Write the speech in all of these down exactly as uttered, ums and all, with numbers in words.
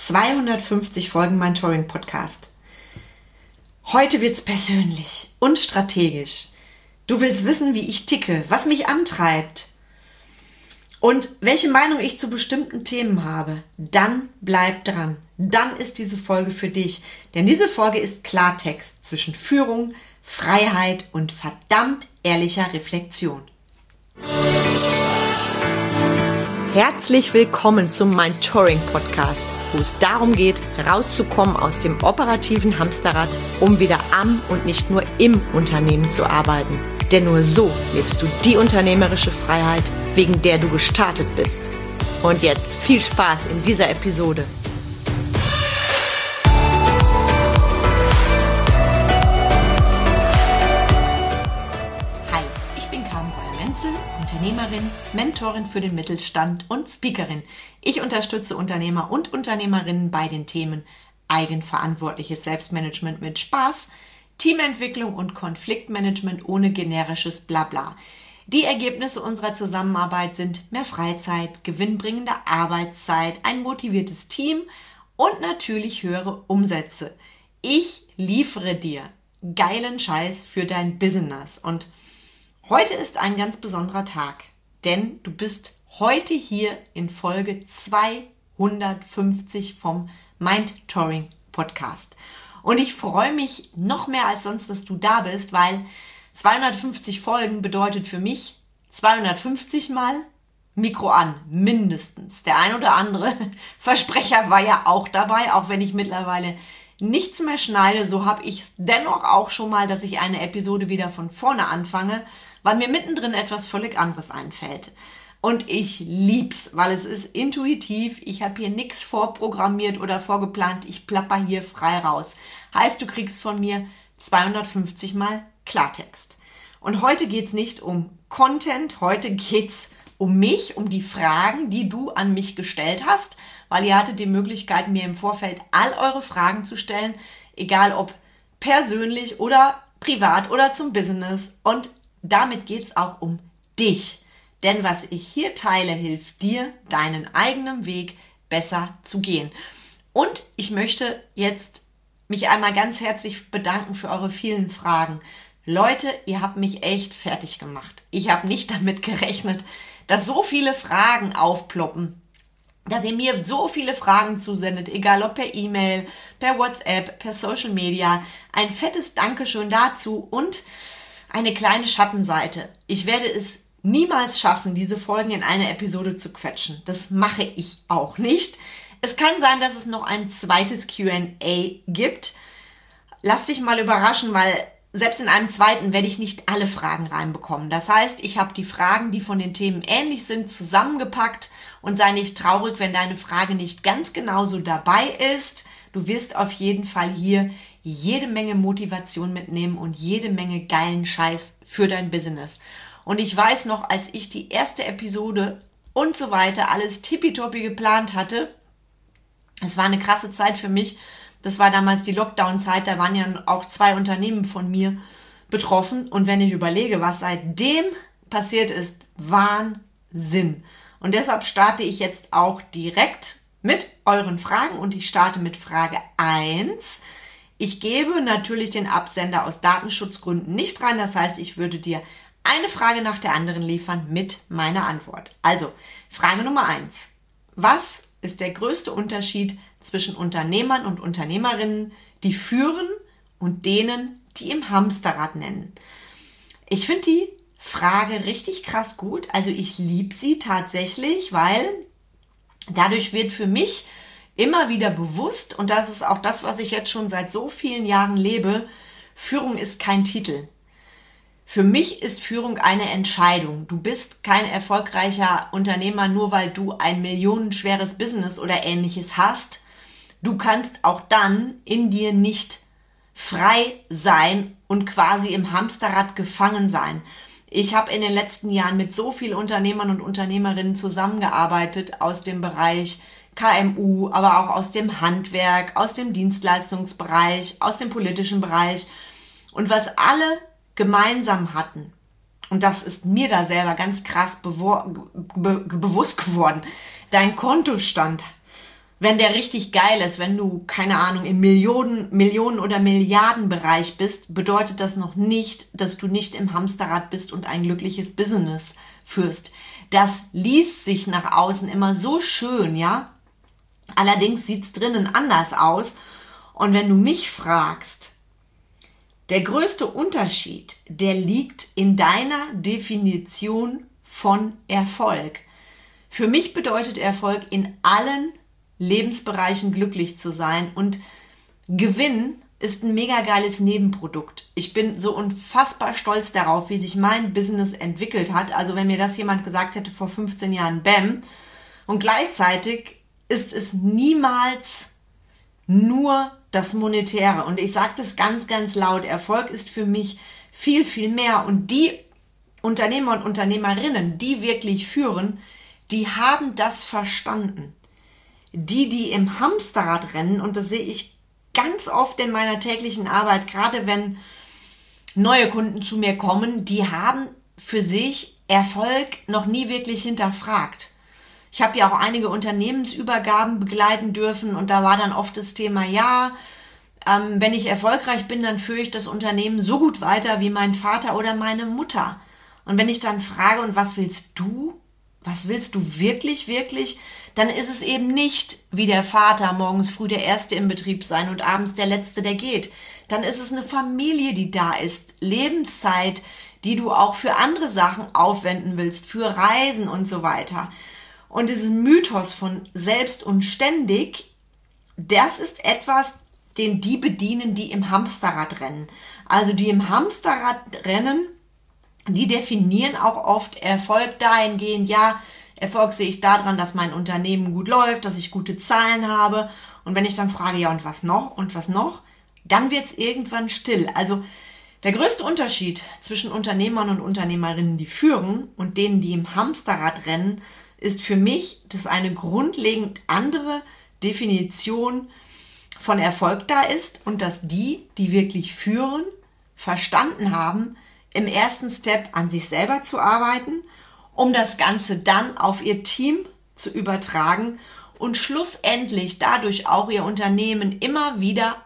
zweihundertfünfzig Folgen Mentoring-Podcast. Heute wird's persönlich und strategisch. Du willst wissen, wie ich ticke, was mich antreibt und welche Meinung ich zu bestimmten Themen habe. Dann bleib dran. Dann ist diese Folge für dich. Denn diese Folge ist Klartext zwischen Führung, Freiheit und verdammt ehrlicher Reflexion. Herzlich willkommen zum Mentoring-Podcast, wo es darum geht, rauszukommen aus dem operativen Hamsterrad, um wieder am und nicht nur im Unternehmen zu arbeiten. Denn nur so lebst du die unternehmerische Freiheit, wegen der du gestartet bist. Und jetzt viel Spaß in dieser Episode. Hi, ich bin Carmen Breuer-Menzel, Unternehmerin, Mentorin für den Mittelstand und Speakerin. Ich unterstütze Unternehmer und Unternehmerinnen bei den Themen eigenverantwortliches Selbstmanagement mit Spaß, Teamentwicklung und Konfliktmanagement ohne generisches Blabla. Die Ergebnisse unserer Zusammenarbeit sind mehr Freizeit, gewinnbringende Arbeitszeit, ein motiviertes Team und natürlich höhere Umsätze. Ich liefere dir geilen Scheiß für dein Business und heute ist ein ganz besonderer Tag, denn du bist heute hier in Folge zweihundertfünfzig vom Mentoring Podcast. Und ich freue mich noch mehr als sonst, dass du da bist, weil zweihundertfünfzig Folgen bedeutet für mich zweihundertfünfzig Mal Mikro an, mindestens. Der ein oder andere Versprecher war ja auch dabei, auch wenn ich mittlerweile nichts mehr schneide, so habe ich es dennoch auch schon mal, dass ich eine Episode wieder von vorne anfange, weil mir mittendrin etwas völlig anderes einfällt. Und ich lieb's, weil es ist intuitiv, ich habe hier nichts vorprogrammiert oder vorgeplant, ich plapper hier frei raus. Heißt, du kriegst von mir zweihundertfünfzig Mal Klartext. Und heute geht's nicht um Content, heute geht's um mich, um die Fragen, die du an mich gestellt hast, weil ihr hattet die Möglichkeit, mir im Vorfeld all eure Fragen zu stellen, egal ob persönlich oder privat oder zum Business. Und damit geht's auch um dich. Denn was ich hier teile, hilft dir, deinen eigenen Weg besser zu gehen. Und ich möchte jetzt mich einmal ganz herzlich bedanken für eure vielen Fragen. Leute, ihr habt mich echt fertig gemacht. Ich habe nicht damit gerechnet, dass so viele Fragen aufploppen, dass ihr mir so viele Fragen zusendet, egal ob per E-Mail, per WhatsApp, per Social Media. Ein fettes Dankeschön dazu und eine kleine Schattenseite. Ich werde es niemals schaffen, diese Folgen in eine Episode zu quetschen. Das mache ich auch nicht. Es kann sein, dass es noch ein zweites Q and A gibt. Lass dich mal überraschen, weil selbst in einem zweiten werde ich nicht alle Fragen reinbekommen. Das heißt, ich habe die Fragen, die von den Themen ähnlich sind, zusammengepackt und sei nicht traurig, wenn deine Frage nicht ganz genauso dabei ist. Du wirst auf jeden Fall hier jede Menge Motivation mitnehmen und jede Menge geilen Scheiß für dein Business. Und ich weiß noch, als ich die erste Episode und so weiter alles tippitoppi geplant hatte, es war eine krasse Zeit für mich. Das war damals die Lockdown-Zeit, da waren ja auch zwei Unternehmen von mir betroffen. Und wenn ich überlege, was seitdem passiert ist, Wahnsinn. Und deshalb starte ich jetzt auch direkt mit euren Fragen und ich starte mit Frage eins. Ich gebe natürlich den Absender aus Datenschutzgründen nicht rein, das heißt, ich würde dir eine Frage nach der anderen liefern mit meiner Antwort. Also, Frage Nummer eins. Was ist der größte Unterschied zwischen Unternehmern und Unternehmerinnen, die führen und denen, die im Hamsterrad nennen? Ich finde die Frage richtig krass gut. Also ich liebe sie tatsächlich, weil dadurch wird für mich immer wieder bewusst, und das ist auch das, was ich jetzt schon seit so vielen Jahren lebe, Führung ist kein Titel. Für mich ist Führung eine Entscheidung. Du bist kein erfolgreicher Unternehmer, nur weil du ein millionenschweres Business oder Ähnliches hast. Du kannst auch dann in dir nicht frei sein und quasi im Hamsterrad gefangen sein. Ich habe in den letzten Jahren mit so vielen Unternehmern und Unternehmerinnen zusammengearbeitet aus dem Bereich K M U, aber auch aus dem Handwerk, aus dem Dienstleistungsbereich, aus dem politischen Bereich. Und was alle gemeinsam hatten, und das ist mir da selber ganz krass bewo- be- bewusst geworden, dein Kontostand wenn der richtig geil ist, wenn du, keine Ahnung, im Millionen, Millionen- oder Milliardenbereich bist, bedeutet das noch nicht, dass du nicht im Hamsterrad bist und ein glückliches Business führst. Das liest sich nach außen immer so schön, ja? Allerdings sieht's drinnen anders aus. Und wenn du mich fragst, der größte Unterschied, der liegt in deiner Definition von Erfolg. Für mich bedeutet Erfolg, in allen Lebensbereichen glücklich zu sein, und Gewinn ist ein mega geiles Nebenprodukt. Ich bin so unfassbar stolz darauf, wie sich mein Business entwickelt hat. Also wenn mir das jemand gesagt hätte vor fünfzehn Jahren, bäm. Und gleichzeitig ist es niemals nur das Monetäre. Und ich sage das ganz, ganz laut. Erfolg ist für mich viel, viel mehr. Und die Unternehmer und Unternehmerinnen, die wirklich führen, die haben das verstanden. Die, die im Hamsterrad rennen, und das sehe ich ganz oft in meiner täglichen Arbeit, gerade wenn neue Kunden zu mir kommen, die haben für sich Erfolg noch nie wirklich hinterfragt. Ich habe ja auch einige Unternehmensübergaben begleiten dürfen, und da war dann oft das Thema, ja, ähm, wenn ich erfolgreich bin, dann führe ich das Unternehmen so gut weiter wie mein Vater oder meine Mutter. Und wenn ich dann frage, und was willst du? Was willst du wirklich, wirklich? Dann ist es eben nicht wie der Vater, morgens früh der Erste im Betrieb sein und abends der Letzte, der geht. Dann ist es eine Familie, die da ist, Lebenszeit, die du auch für andere Sachen aufwenden willst, für Reisen und so weiter. Und diesen Mythos von selbst und ständig, das ist etwas, den die bedienen, die im Hamsterrad rennen. Also die im Hamsterrad rennen, die definieren auch oft Erfolg dahingehend, ja, Erfolg sehe ich daran, dass mein Unternehmen gut läuft, dass ich gute Zahlen habe. Und wenn ich dann frage, ja, und was noch und was noch, dann wird es irgendwann still. Also der größte Unterschied zwischen Unternehmern und Unternehmerinnen, die führen, und denen, die im Hamsterrad rennen, ist für mich, dass eine grundlegend andere Definition von Erfolg da ist, und dass die, die wirklich führen, verstanden haben, im ersten Step an sich selber zu arbeiten, um das Ganze dann auf ihr Team zu übertragen und schlussendlich dadurch auch ihr Unternehmen immer wieder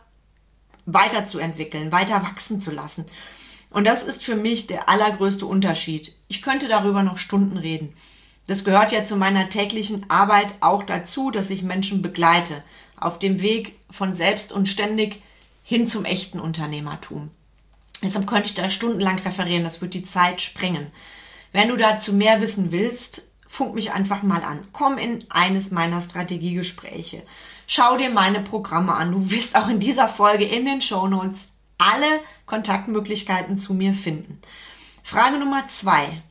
weiterzuentwickeln, weiter wachsen zu lassen. Und das ist für mich der allergrößte Unterschied. Ich könnte darüber noch Stunden reden. Das gehört ja zu meiner täglichen Arbeit auch dazu, dass ich Menschen begleite auf dem Weg von selbst und ständig hin zum echten Unternehmertum. Deshalb könnte ich da stundenlang referieren, das wird die Zeit sprengen. Wenn du dazu mehr wissen willst, funk mich einfach mal an. Komm in eines meiner Strategiegespräche. Schau dir meine Programme an. Du wirst auch in dieser Folge in den Shownotes alle Kontaktmöglichkeiten zu mir finden. Frage Nummer zwei.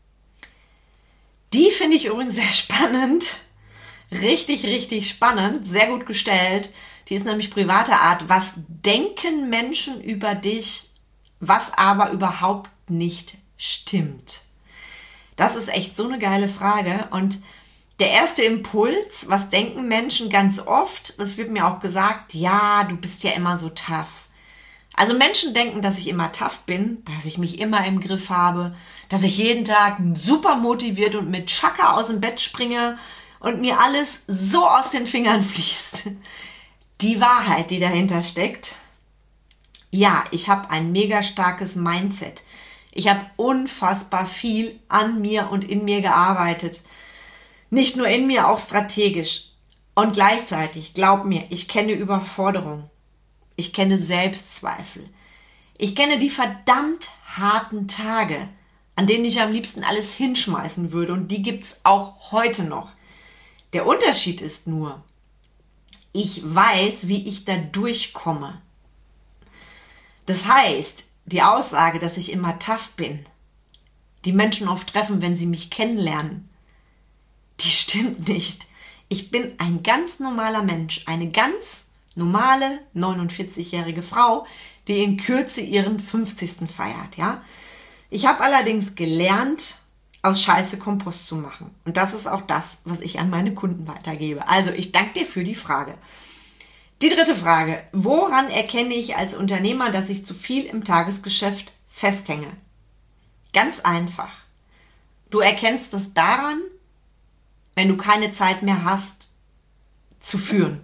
Die finde ich übrigens sehr spannend. Richtig, richtig spannend. Sehr gut gestellt. Die ist nämlich privater Art. Was denken Menschen über dich, was aber überhaupt nicht stimmt? Das ist echt so eine geile Frage. Und der erste Impuls, was denken Menschen ganz oft, das wird mir auch gesagt, ja, du bist ja immer so tough. Also Menschen denken, dass ich immer tough bin, dass ich mich immer im Griff habe, dass ich jeden Tag super motiviert und mit Chaka aus dem Bett springe und mir alles so aus den Fingern fließt. Die Wahrheit, die dahinter steckt, ja, ich habe ein mega starkes Mindset. Ich habe unfassbar viel an mir und in mir gearbeitet. Nicht nur in mir, auch strategisch. Und gleichzeitig, glaub mir, ich kenne Überforderung. Ich kenne Selbstzweifel. Ich kenne die verdammt harten Tage, an denen ich am liebsten alles hinschmeißen würde. Und die gibt's auch heute noch. Der Unterschied ist nur, ich weiß, wie ich da durchkomme. Das heißt, die Aussage, dass ich immer tough bin, die Menschen oft treffen, wenn sie mich kennenlernen, die stimmt nicht. Ich bin ein ganz normaler Mensch, eine ganz normale neunundvierzigjährige Frau, die in Kürze ihren fünfzigsten feiert. Ja? Ich habe allerdings gelernt, aus Scheiße Kompost zu machen. Und das ist auch das, was ich an meine Kunden weitergebe. Also ich danke dir für die Frage. Die dritte Frage. Woran erkenne ich als Unternehmer, dass ich zu viel im Tagesgeschäft festhänge? Ganz einfach. Du erkennst das daran, wenn du keine Zeit mehr hast, zu führen.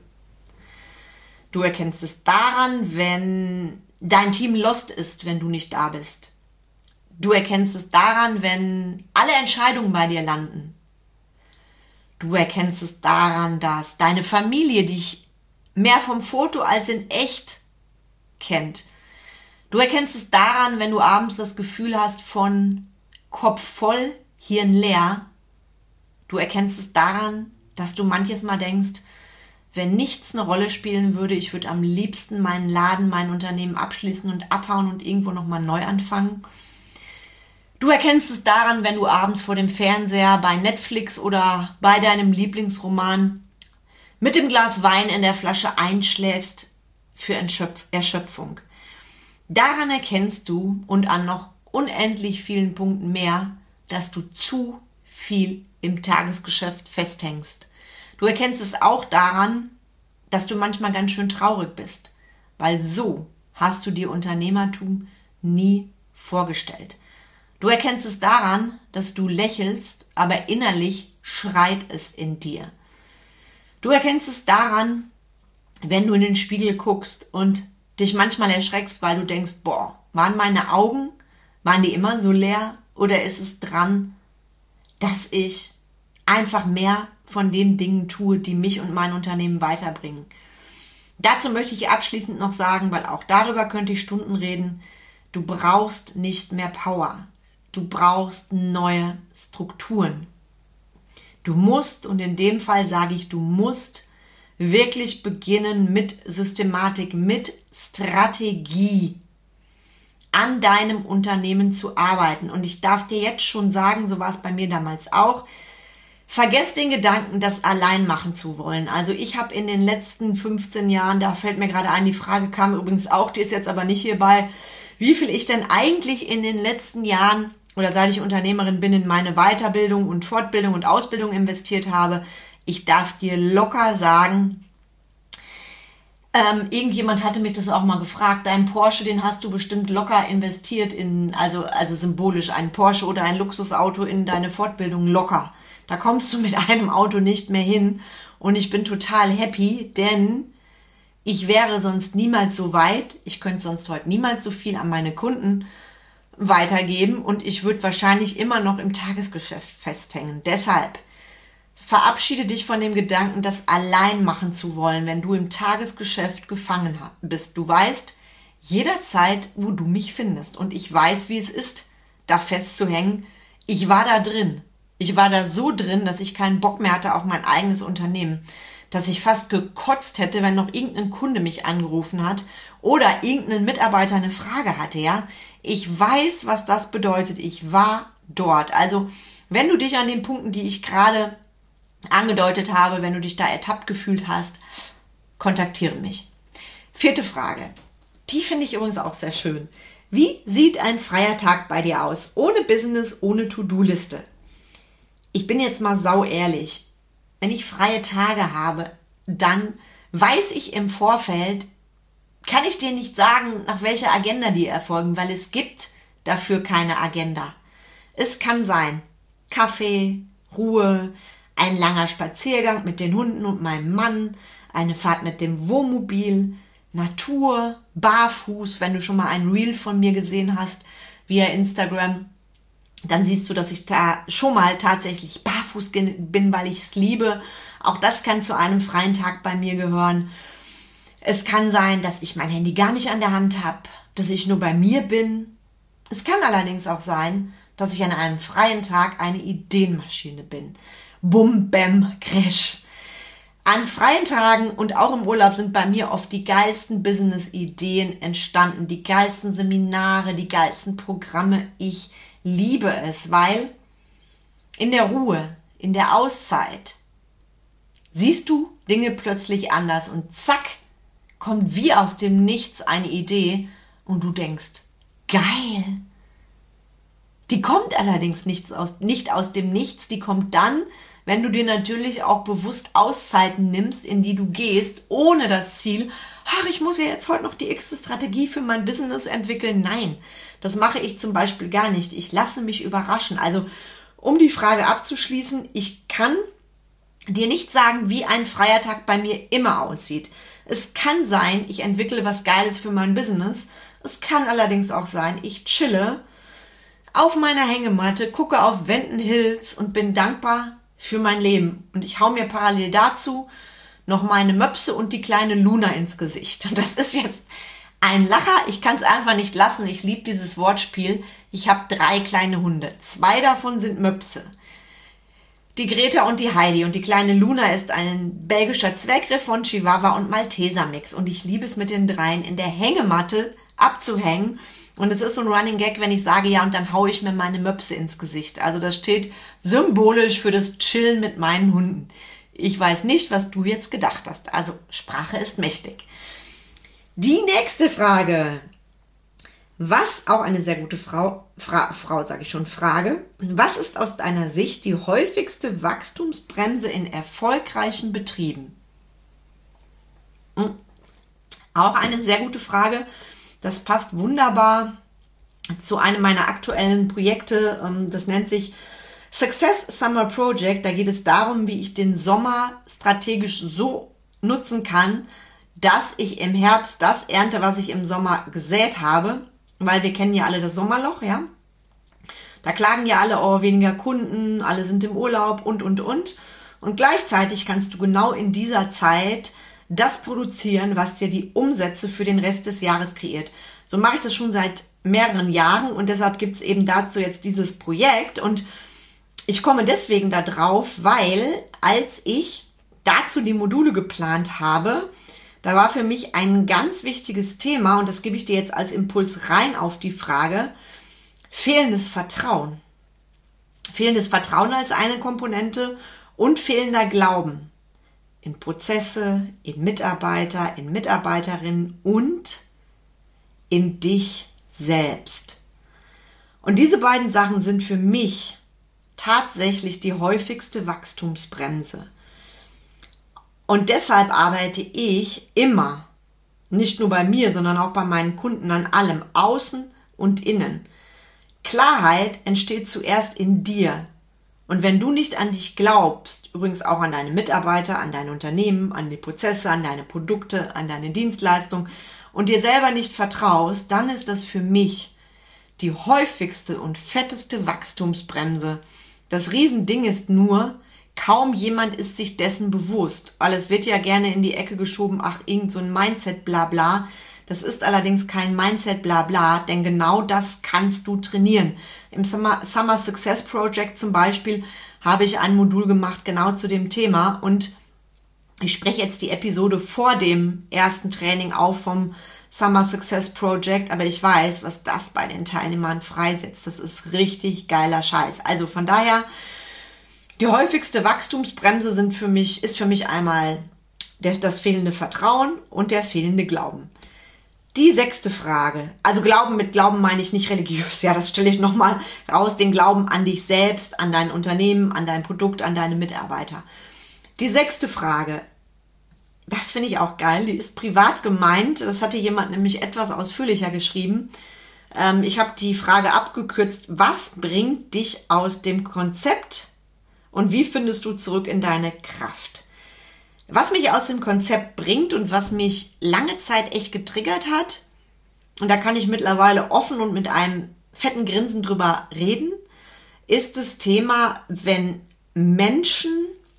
Du erkennst es daran, wenn dein Team lost ist, wenn du nicht da bist. Du erkennst es daran, wenn alle Entscheidungen bei dir landen. Du erkennst es daran, dass deine Familie dich mehr vom Foto als in echt kennt. Du erkennst es daran, wenn du abends das Gefühl hast von Kopf voll, Hirn leer. Du erkennst es daran, dass du manches Mal denkst, wenn nichts eine Rolle spielen würde, ich würde am liebsten meinen Laden, mein Unternehmen abschließen und abhauen und irgendwo nochmal neu anfangen. Du erkennst es daran, wenn du abends vor dem Fernseher bei Netflix oder bei deinem Lieblingsroman mit dem Glas Wein in der Flasche einschläfst für Erschöpfung. Daran erkennst du und an noch unendlich vielen Punkten mehr, dass du zu viel im Tagesgeschäft festhängst. Du erkennst es auch daran, dass du manchmal ganz schön traurig bist, weil so hast du dir Unternehmertum nie vorgestellt. Du erkennst es daran, dass du lächelst, aber innerlich schreit es in dir. Du erkennst es daran, wenn du in den Spiegel guckst und dich manchmal erschreckst, weil du denkst, boah, waren meine Augen, waren die immer so leer oder ist es dran, dass ich einfach mehr von den Dingen tue, die mich und mein Unternehmen weiterbringen. Dazu möchte ich abschließend noch sagen, weil auch darüber könnte ich Stunden reden, du brauchst nicht mehr Power. Du brauchst neue Strukturen. Du musst, und in dem Fall sage ich, du musst wirklich beginnen mit Systematik, mit Strategie an deinem Unternehmen zu arbeiten. Und ich darf dir jetzt schon sagen, so war es bei mir damals auch, vergesst den Gedanken, das allein machen zu wollen. Also ich habe in den letzten fünfzehn Jahren, da fällt mir gerade ein, die Frage kam übrigens auch, die ist jetzt aber nicht hierbei, wie viel ich denn eigentlich in den letzten Jahren oder seit ich Unternehmerin bin, in meine Weiterbildung und Fortbildung und Ausbildung investiert habe. Ich darf dir locker sagen, ähm, irgendjemand hatte mich das auch mal gefragt, dein Porsche, den hast du bestimmt locker investiert in, also, also symbolisch, ein Porsche oder ein Luxusauto in deine Fortbildung locker. Da kommst du mit einem Auto nicht mehr hin und ich bin total happy, denn ich wäre sonst niemals so weit, ich könnte sonst heute niemals so viel an meine Kunden weitergeben und ich würde wahrscheinlich immer noch im Tagesgeschäft festhängen. Deshalb verabschiede dich von dem Gedanken, das allein machen zu wollen, wenn du im Tagesgeschäft gefangen bist. Du weißt jederzeit, wo du mich findest und ich weiß, wie es ist, da festzuhängen. Ich war da drin. Ich war da so drin, dass ich keinen Bock mehr hatte auf mein eigenes Unternehmen, dass ich fast gekotzt hätte, wenn noch irgendein Kunde mich angerufen hat oder irgendein Mitarbeiter eine Frage hatte, ja. Ich weiß, was das bedeutet. Ich war dort. Also, wenn du dich an den Punkten, die ich gerade angedeutet habe, wenn du dich da ertappt gefühlt hast, kontaktiere mich. Vierte Frage. Die finde ich übrigens auch sehr schön. Wie sieht ein freier Tag bei dir aus? Ohne Business, ohne To-Do-Liste. Ich bin jetzt mal sau ehrlich. Wenn ich freie Tage habe, dann weiß ich im Vorfeld, kann ich dir nicht sagen, nach welcher Agenda die erfolgen, weil es gibt dafür keine Agenda. Es kann sein, Kaffee, Ruhe, ein langer Spaziergang mit den Hunden und meinem Mann, eine Fahrt mit dem Wohnmobil, Natur, barfuß, wenn du schon mal ein Reel von mir gesehen hast via Instagram, dann siehst du, dass ich da schon mal tatsächlich barfuß bin, weil ich es liebe. Auch das kann zu einem freien Tag bei mir gehören. Es kann sein, dass ich mein Handy gar nicht an der Hand habe, dass ich nur bei mir bin. Es kann allerdings auch sein, dass ich an einem freien Tag eine Ideenmaschine bin. Bum, bam, crash. An freien Tagen und auch im Urlaub sind bei mir oft die geilsten Business-Ideen entstanden, die geilsten Seminare, die geilsten Programme. Ich liebe es, weil in der Ruhe, in der Auszeit siehst du Dinge plötzlich anders und zack, kommt wie aus dem Nichts eine Idee und du denkst, geil. Die kommt allerdings nicht aus, nicht aus dem Nichts, die kommt dann, wenn du dir natürlich auch bewusst Auszeiten nimmst, in die du gehst, ohne das Ziel, ach, ich muss ja jetzt heute noch die x-te Strategie für mein Business entwickeln. Nein, das mache ich zum Beispiel gar nicht. Ich lasse mich überraschen. Also, um die Frage abzuschließen, ich kann dir nicht sagen, wie ein freier Tag bei mir immer aussieht. Es kann sein, ich entwickle was Geiles für mein Business. Es kann allerdings auch sein, ich chille auf meiner Hängematte, gucke auf Wenden Hills und bin dankbar für mein Leben. Und ich hau mir parallel dazu noch meine Möpse und die kleine Luna ins Gesicht. Und das ist jetzt ein Lacher. Ich kann es einfach nicht lassen. Ich liebe dieses Wortspiel. Ich habe drei kleine Hunde. Zwei davon sind Möpse. Die Greta und die Heidi. Und die kleine Luna ist ein belgischer Zwergriff von Chihuahua und Malteser-Mix. Und ich liebe es, mit den dreien in der Hängematte abzuhängen. Und es ist so ein Running Gag, wenn ich sage, ja, und dann haue ich mir meine Möpse ins Gesicht. Also das steht symbolisch für das Chillen mit meinen Hunden. Ich weiß nicht, was du jetzt gedacht hast. Also Sprache ist mächtig. Die nächste Frage. Was, auch eine sehr gute Frau, Fra, Frau sage ich schon, Frage. Was ist aus deiner Sicht die häufigste Wachstumsbremse in erfolgreichen Betrieben? Hm. Auch eine sehr gute Frage. Das passt wunderbar zu einem meiner aktuellen Projekte. Das nennt sich Success Summer Project. Da geht es darum, wie ich den Sommer strategisch so nutzen kann, dass ich im Herbst das ernte, was ich im Sommer gesät habe. Weil wir kennen ja alle das Sommerloch, ja. Da klagen ja alle, oh, weniger Kunden, alle sind im Urlaub und, und, und. Und gleichzeitig kannst du genau in dieser Zeit das produzieren, was dir die Umsätze für den Rest des Jahres kreiert. So mache ich das schon seit mehreren Jahren und deshalb gibt es eben dazu jetzt dieses Projekt. Und ich komme deswegen da drauf, weil als ich dazu die Module geplant habe, da war für mich ein ganz wichtiges Thema, und das gebe ich dir jetzt als Impuls rein auf die Frage, fehlendes Vertrauen. Fehlendes Vertrauen als eine Komponente und fehlender Glauben in Prozesse, in Mitarbeiter, in Mitarbeiterinnen und in dich selbst. Und diese beiden Sachen sind für mich tatsächlich die häufigste Wachstumsbremse. Und deshalb arbeite ich immer, nicht nur bei mir, sondern auch bei meinen Kunden an allem, außen und innen. Klarheit entsteht zuerst in dir. Und wenn du nicht an dich glaubst, übrigens auch an deine Mitarbeiter, an dein Unternehmen, an die Prozesse, an deine Produkte, an deine Dienstleistung und dir selber nicht vertraust, dann ist das für mich die häufigste und fetteste Wachstumsbremse. Das Riesending ist nur, kaum jemand ist sich dessen bewusst, weil es wird ja gerne in die Ecke geschoben, ach, irgend so ein Mindset-Blabla. Das ist allerdings kein Mindset-Blabla, denn genau das kannst du trainieren. Im Summer, Summer Success Project zum Beispiel habe ich ein Modul gemacht genau zu dem Thema und ich spreche jetzt die Episode vor dem ersten Training auf vom Summer Success Project, aber ich weiß, was das bei den Teilnehmern freisetzt. Das ist richtig geiler Scheiß. Also von daher, die häufigste Wachstumsbremse sind für mich, ist für mich einmal der, das fehlende Vertrauen und der fehlende Glauben. Die sechste Frage, also Glauben, mit Glauben meine ich nicht religiös, ja, das stelle ich nochmal raus, den Glauben an dich selbst, an dein Unternehmen, an dein Produkt, an deine Mitarbeiter. Die sechste Frage, das finde ich auch geil, die ist privat gemeint, das hatte jemand nämlich etwas ausführlicher geschrieben. Ähm, ich habe die Frage abgekürzt, was bringt dich aus dem Konzept und wie findest du zurück in deine Kraft? Was mich aus dem Konzept bringt und was mich lange Zeit echt getriggert hat, und da kann ich mittlerweile offen und mit einem fetten Grinsen drüber reden, ist das Thema, wenn Menschen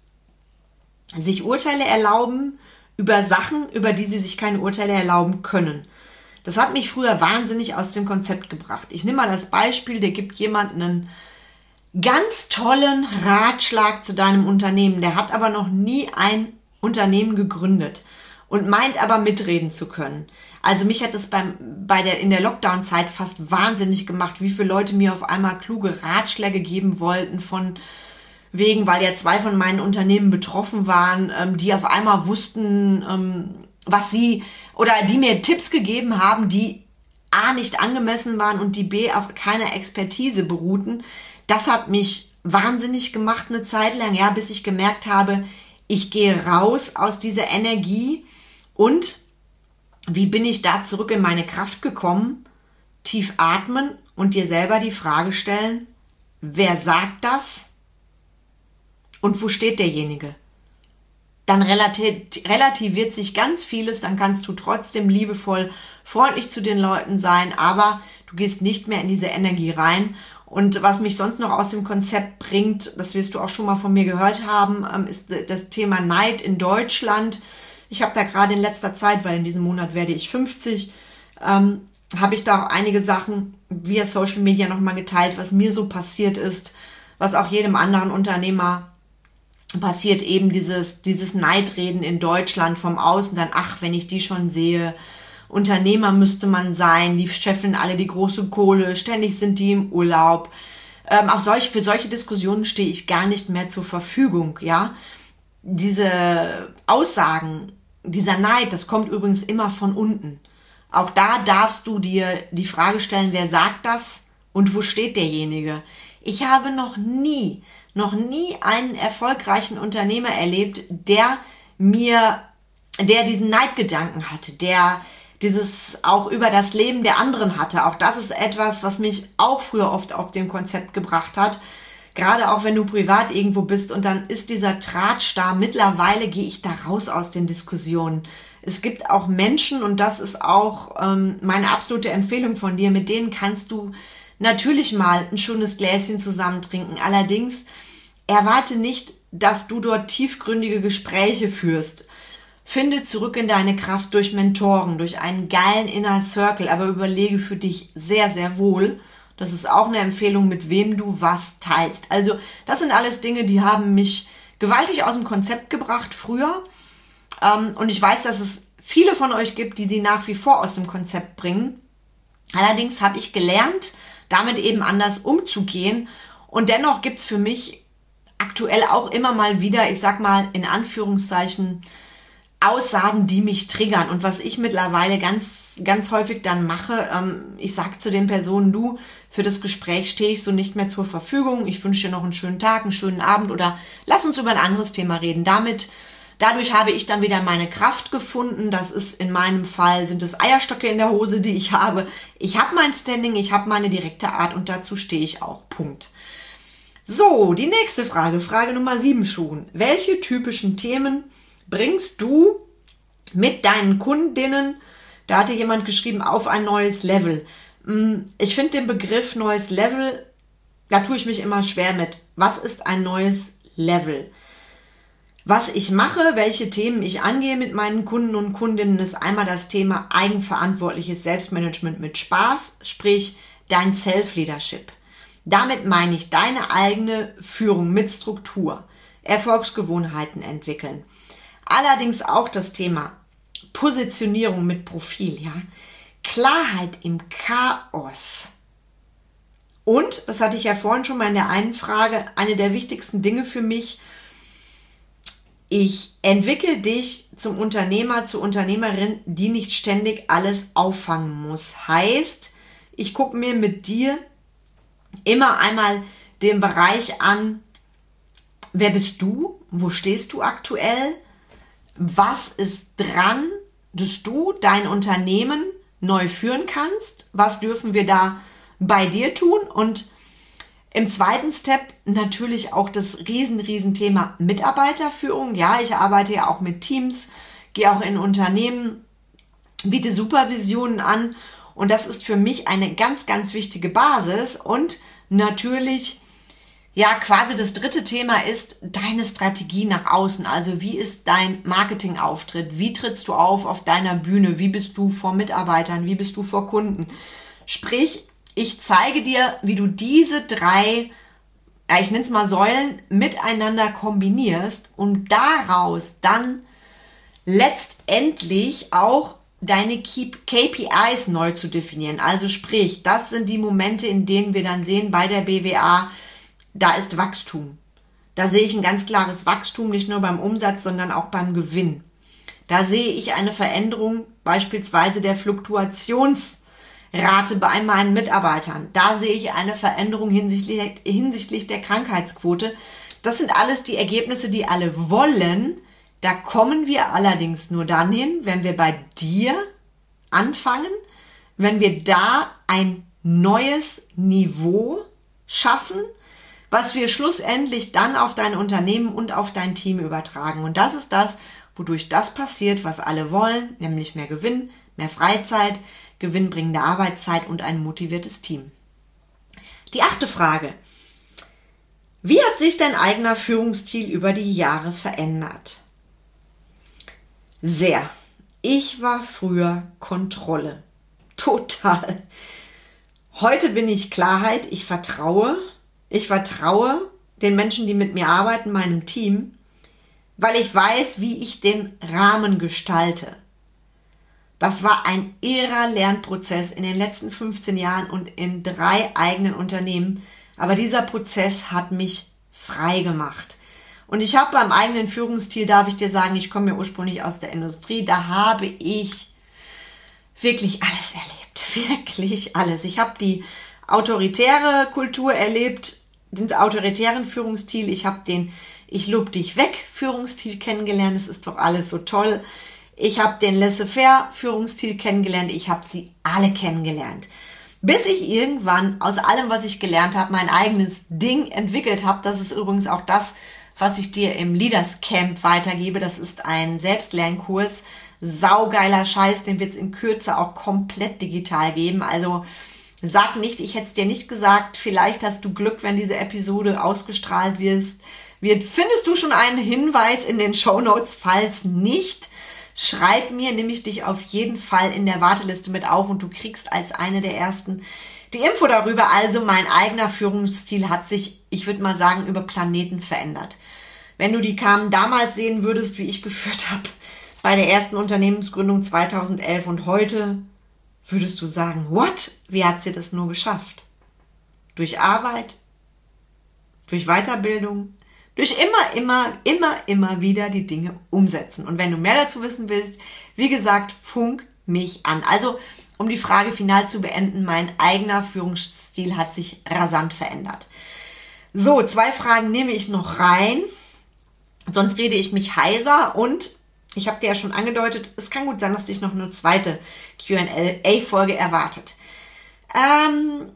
sich Urteile erlauben über Sachen, über die sie sich keine Urteile erlauben können. Das hat mich früher wahnsinnig aus dem Konzept gebracht. Ich nehme mal das Beispiel, der gibt jemand einen ganz tollen Ratschlag zu deinem Unternehmen, der hat aber noch nie ein Unternehmen gegründet und meint aber mitreden zu können. Also mich hat es beim, bei der, in der Lockdown-Zeit fast wahnsinnig gemacht, wie viele Leute mir auf einmal kluge Ratschläge geben wollten von wegen, weil ja zwei von meinen Unternehmen betroffen waren, ähm, die auf einmal wussten, ähm, was sie, oder die mir Tipps gegeben haben, die A, nicht angemessen waren und die B, auf keiner Expertise beruhten. Das hat mich wahnsinnig gemacht eine Zeit lang, ja, bis ich gemerkt habe, ich gehe raus aus dieser Energie. Und wie bin ich da zurück in meine Kraft gekommen? Tief atmen und dir selber die Frage stellen, wer sagt das und wo steht derjenige? dann relativiert sich ganz vieles, dann kannst du trotzdem liebevoll, freundlich zu den Leuten sein, aber du gehst nicht mehr in diese Energie rein. Und was mich sonst noch aus dem Konzept bringt, das wirst du auch schon mal von mir gehört haben, ist das Thema Neid in Deutschland. Ich habe da gerade in letzter Zeit, weil in diesem Monat werde ich fünfzig, ähm, habe ich da auch einige Sachen via Social Media nochmal geteilt, was mir so passiert ist, was auch jedem anderen Unternehmer passiert, eben dieses, dieses Neidreden in Deutschland vom Außen, dann, ach, wenn ich die schon sehe, Unternehmer müsste man sein, die scheffeln alle die große Kohle, ständig sind die im Urlaub. Ähm, auf solche, für solche Diskussionen stehe ich gar nicht mehr zur Verfügung, ja. Diese Aussagen, dieser Neid, das kommt übrigens immer von unten. Auch da darfst du dir die Frage stellen, wer sagt das und wo steht derjenige? Ich habe noch nie, noch nie einen erfolgreichen Unternehmer erlebt, der mir, der diesen Neidgedanken hatte, der dieses auch über das Leben der anderen hatte. Auch das ist etwas, was mich auch früher oft auf dem Konzept gebracht hat. Gerade auch wenn du privat irgendwo bist und dann ist dieser Tratsch da. Mittlerweile gehe ich da raus aus den Diskussionen. Es gibt auch Menschen, und das ist auch ähm, meine absolute Empfehlung von dir, mit denen kannst du natürlich mal ein schönes Gläschen zusammen trinken. Allerdings erwarte nicht, dass du dort tiefgründige Gespräche führst. Finde zurück in deine Kraft durch Mentoren, durch einen geilen Inner Circle, aber überlege für dich sehr, sehr wohl. Das ist auch eine Empfehlung, mit wem du was teilst. Also das sind alles Dinge, die haben mich gewaltig aus dem Konzept gebracht früher. Ähm, und ich weiß, dass es viele von euch gibt, die sie nach wie vor aus dem Konzept bringen. Allerdings habe ich gelernt, damit eben anders umzugehen. Und dennoch gibt es für mich aktuell auch immer mal wieder, ich sag mal in Anführungszeichen, Aussagen, die mich triggern. Und was ich mittlerweile ganz, ganz häufig dann mache, ähm, ich sage zu den Personen, du, für das Gespräch stehe ich so nicht mehr zur Verfügung. Ich wünsche dir noch einen schönen Tag, einen schönen Abend oder lass uns über ein anderes Thema reden. Damit, dadurch habe ich dann wieder meine Kraft gefunden. Das ist in meinem Fall, sind es Eierstöcke in der Hose, die ich habe. Ich habe mein Standing, ich habe meine direkte Art und dazu stehe ich auch. Punkt. So, die nächste Frage, Frage Nummer sieben schon. Welche typischen Themen bringst du mit deinen Kundinnen, da hatte jemand geschrieben, auf ein neues Level? Ich finde den Begriff neues Level, da tue ich mich immer schwer mit. Was ist ein neues Level? Was ich mache, welche Themen ich angehe mit meinen Kunden und Kundinnen, ist einmal das Thema eigenverantwortliches Selbstmanagement mit Spaß, sprich dein Self-Leadership. Damit meine ich deine eigene Führung mit Struktur, Erfolgsgewohnheiten entwickeln. Allerdings auch das Thema Positionierung mit Profil, ja. Klarheit im Chaos. Und, das hatte ich ja vorhin schon mal in der einen Frage, eine der wichtigsten Dinge für mich, ich entwickle dich zum Unternehmer, zur Unternehmerin, die nicht ständig alles auffangen muss. Heißt, ich gucke mir mit dir immer einmal den Bereich an, wer bist du, wo stehst du aktuell, was ist dran, dass du dein Unternehmen neu führen kannst? Was dürfen wir da bei dir tun? Und im zweiten Step natürlich auch das riesen, riesen Thema Mitarbeiterführung. Ja, ich arbeite ja auch mit Teams, gehe auch in Unternehmen, biete Supervisionen an. Und das ist für mich eine ganz, ganz wichtige Basis. Und natürlich, ja, quasi das dritte Thema ist deine Strategie nach außen. Also wie ist dein Marketingauftritt? Wie trittst du auf auf deiner Bühne? Wie bist du vor Mitarbeitern? Wie bist du vor Kunden? Sprich, ich zeige dir, wie du diese drei, ja, ich nenne es mal Säulen, miteinander kombinierst, um daraus dann letztendlich auch deine K P Is neu zu definieren. Also sprich, das sind die Momente, in denen wir dann sehen bei der B W A, da ist Wachstum. Da sehe ich ein ganz klares Wachstum, nicht nur beim Umsatz, sondern auch beim Gewinn. Da sehe ich eine Veränderung beispielsweise der Fluktuationsrate bei meinen Mitarbeitern. Da sehe ich eine Veränderung hinsichtlich, hinsichtlich der Krankheitsquote. Das sind alles die Ergebnisse, die alle wollen. Da kommen wir allerdings nur dann hin, wenn wir bei dir anfangen, wenn wir da ein neues Niveau schaffen, was wir schlussendlich dann auf dein Unternehmen und auf dein Team übertragen. Und das ist das, wodurch das passiert, was alle wollen, nämlich mehr Gewinn, mehr Freizeit, gewinnbringende Arbeitszeit und ein motiviertes Team. Die achte Frage. Wie hat sich dein eigener Führungsstil über die Jahre verändert? Sehr. Ich war früher Kontrolle. Total. Heute bin ich Klarheit, ich vertraue. Ich vertraue den Menschen, die mit mir arbeiten, meinem Team, weil ich weiß, wie ich den Rahmen gestalte. Das war ein irrer Lernprozess in den letzten fünfzehn Jahren und in drei eigenen Unternehmen. Aber dieser Prozess hat mich frei gemacht. Und ich habe beim eigenen Führungsstil, darf ich dir sagen, ich komme ja ursprünglich aus der Industrie, da habe ich wirklich alles erlebt. Wirklich alles. Ich habe die autoritäre Kultur erlebt, den autoritären Führungsstil. Ich habe den Ich lob dich weg Führungsstil kennengelernt. Es ist doch alles so toll. Ich habe den Laissez-faire Führungsstil kennengelernt. Ich habe sie alle kennengelernt. Bis ich irgendwann aus allem, was ich gelernt habe, mein eigenes Ding entwickelt habe. Das ist übrigens auch das, was ich dir im Leaders Camp weitergebe. Das ist ein Selbstlernkurs. Saugeiler Scheiß, den wird es in Kürze auch komplett digital geben. Also sag nicht, ich hätte es dir nicht gesagt. Vielleicht hast du Glück, wenn diese Episode ausgestrahlt wird. wird. Findest du schon einen Hinweis in den Shownotes? Falls nicht, schreib mir, nehme ich dich auf jeden Fall in der Warteliste mit auf und du kriegst als eine der ersten die Info darüber. Also mein eigener Führungsstil hat sich, ich würde mal sagen, über Planeten verändert. Wenn du die Kamen damals sehen würdest, wie ich geführt habe, bei der ersten Unternehmensgründung zweitausendelf und heute, würdest du sagen, what? Wie hat sie das nur geschafft? Durch Arbeit, durch Weiterbildung, durch immer, immer, immer, immer wieder die Dinge umsetzen. Und wenn du mehr dazu wissen willst, wie gesagt, funk mich an. Also, um die Frage final zu beenden, mein eigener Führungsstil hat sich rasant verändert. So, zwei Fragen nehme ich noch rein, sonst rede ich mich heiser und ich habe dir ja schon angedeutet, es kann gut sein, dass dich noch eine zweite Q and A-Folge erwartet. Ähm,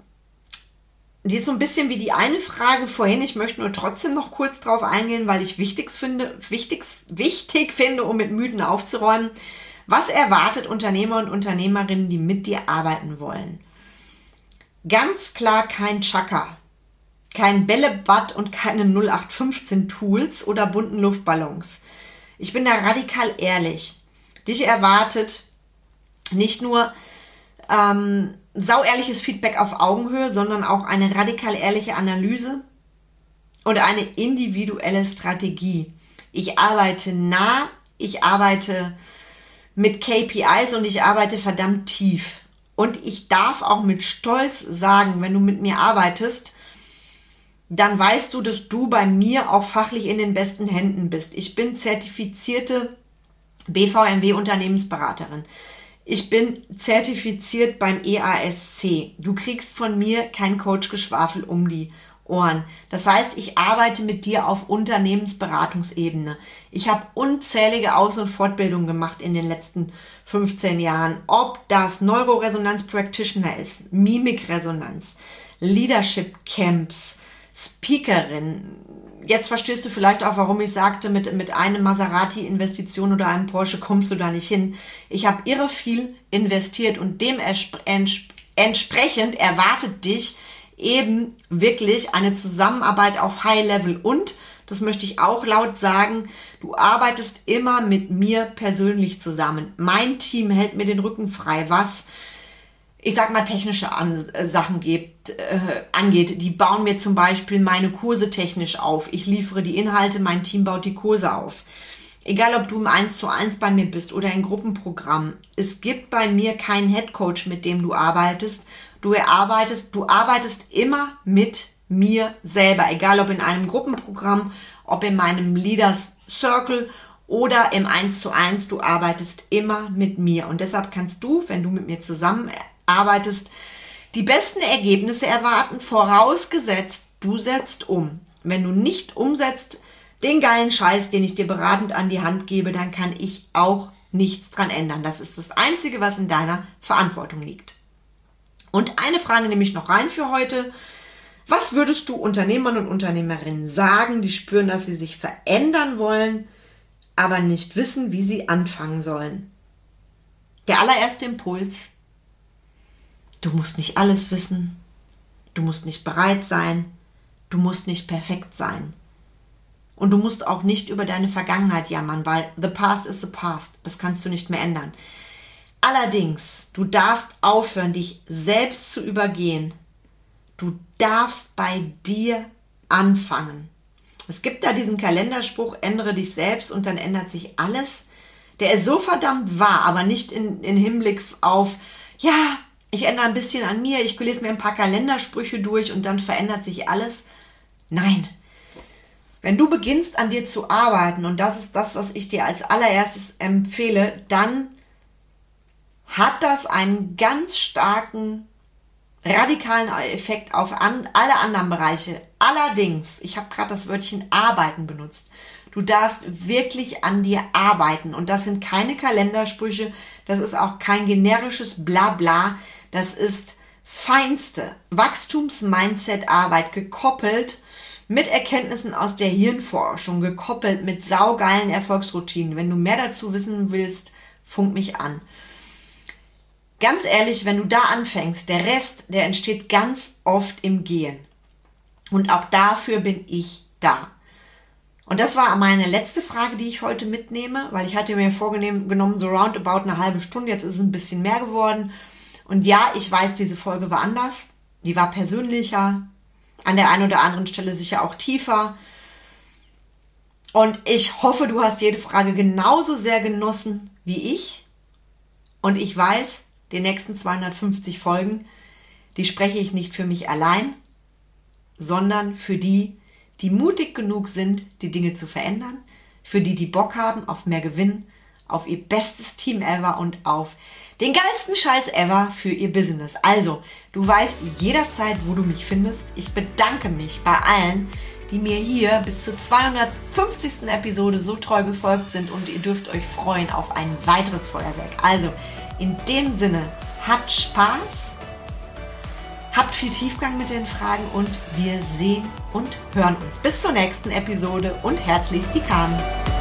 die ist so ein bisschen wie die eine Frage vorhin. Ich möchte nur trotzdem noch kurz drauf eingehen, weil ich wichtig finde, wichtig, wichtig finde, um mit Mythen aufzuräumen. Was erwartet Unternehmer und Unternehmerinnen, die mit dir arbeiten wollen? Ganz klar kein Chaka, kein Bällebad und keine null acht fünfzehn Tools oder bunten Luftballons. Ich bin da radikal ehrlich. Dich erwartet nicht nur ähm, sauehrliches Feedback auf Augenhöhe, sondern auch eine radikal ehrliche Analyse und eine individuelle Strategie. Ich arbeite nah, ich arbeite mit K P Is und ich arbeite verdammt tief. Und ich darf auch mit Stolz sagen, wenn du mit mir arbeitest, dann weißt du, dass du bei mir auch fachlich in den besten Händen bist. Ich bin zertifizierte B V M W-Unternehmensberaterin. Ich bin zertifiziert beim E A S C. Du kriegst von mir kein Coach-Geschwafel um die Ohren. Das heißt, ich arbeite mit dir auf Unternehmensberatungsebene. Ich habe unzählige Aus- und Fortbildungen gemacht in den letzten fünfzehn Jahren. Ob das Neuroresonanz-Practitioner ist, Mimikresonanz, Leadership-Camps, Speakerin. Jetzt verstehst du vielleicht auch, warum ich sagte, mit, mit einem Maserati-Investition oder einem Porsche kommst du da nicht hin. Ich habe irre viel investiert und dementsprechend erwartet dich eben wirklich eine Zusammenarbeit auf High Level. Und, das möchte ich auch laut sagen, du arbeitest immer mit mir persönlich zusammen. Mein Team hält mir den Rücken frei, was, ich sag mal, technische An- Sachen gibt, äh, angeht. Die bauen mir zum Beispiel meine Kurse technisch auf. Ich liefere die Inhalte, mein Team baut die Kurse auf. Egal, ob du im eins zu eins bei mir bist oder in Gruppenprogrammen. Es gibt bei mir keinen Headcoach, mit dem du arbeitest. Du arbeitest, du arbeitest immer mit mir selber. Egal, ob in einem Gruppenprogramm, ob in meinem Leaders Circle oder im eins zu eins. Du arbeitest immer mit mir. Und deshalb kannst du, wenn du mit mir zusammenarbeitest, die besten Ergebnisse erwarten, vorausgesetzt, du setzt um. Wenn du nicht umsetzt, den geilen Scheiß, den ich dir beratend an die Hand gebe, dann kann ich auch nichts dran ändern. Das ist das Einzige, was in deiner Verantwortung liegt. Und eine Frage nehme ich noch rein für heute. Was würdest du Unternehmern und Unternehmerinnen sagen, die spüren, dass sie sich verändern wollen, aber nicht wissen, wie sie anfangen sollen? Der allererste Impuls: Du musst nicht alles wissen, du musst nicht bereit sein, du musst nicht perfekt sein. Und du musst auch nicht über deine Vergangenheit jammern, weil the past is the past. Das kannst du nicht mehr ändern. Allerdings, du darfst aufhören, dich selbst zu übergehen. Du darfst bei dir anfangen. Es gibt da diesen Kalenderspruch, ändere dich selbst und dann ändert sich alles. Der ist so verdammt wahr, aber nicht in, in Hinblick auf, ja, ich ändere ein bisschen an mir, ich lese mir ein paar Kalendersprüche durch und dann verändert sich alles. Nein. Wenn du beginnst, an dir zu arbeiten, und das ist das, was ich dir als allererstes empfehle, dann hat das einen ganz starken, radikalen Effekt auf an, alle anderen Bereiche. Allerdings, ich habe gerade das Wörtchen arbeiten benutzt. Du darfst wirklich an dir arbeiten. Und das sind keine Kalendersprüche, das ist auch kein generisches Blabla, das ist feinste Wachstums-Mindset-Arbeit, gekoppelt mit Erkenntnissen aus der Hirnforschung, gekoppelt mit saugeilen Erfolgsroutinen. Wenn du mehr dazu wissen willst, funk mich an. Ganz ehrlich, wenn du da anfängst, der Rest, der entsteht ganz oft im Gehen. Und auch dafür bin ich da. Und das war meine letzte Frage, die ich heute mitnehme, weil ich hatte mir vorgenommen, so roundabout eine halbe Stunde, jetzt ist es ein bisschen mehr geworden. Und ja, ich weiß, diese Folge war anders, die war persönlicher, an der einen oder anderen Stelle sicher auch tiefer. Und ich hoffe, du hast jede Frage genauso sehr genossen wie ich. Und ich weiß, die nächsten zweihundertfünfzig Folgen, die spreche ich nicht für mich allein, sondern für die, die mutig genug sind, die Dinge zu verändern, für die, die Bock haben auf mehr Gewinn, auf ihr bestes Team ever und auf den geilsten Scheiß ever für ihr Business. Also, du weißt jederzeit, wo du mich findest. Ich bedanke mich bei allen, die mir hier bis zur zweihundertfünfzigsten Episode so treu gefolgt sind, und ihr dürft euch freuen auf ein weiteres Feuerwerk. Also, in dem Sinne, habt Spaß, habt viel Tiefgang mit den Fragen und wir sehen und hören uns. Bis zur nächsten Episode und herzlichst die Carmen.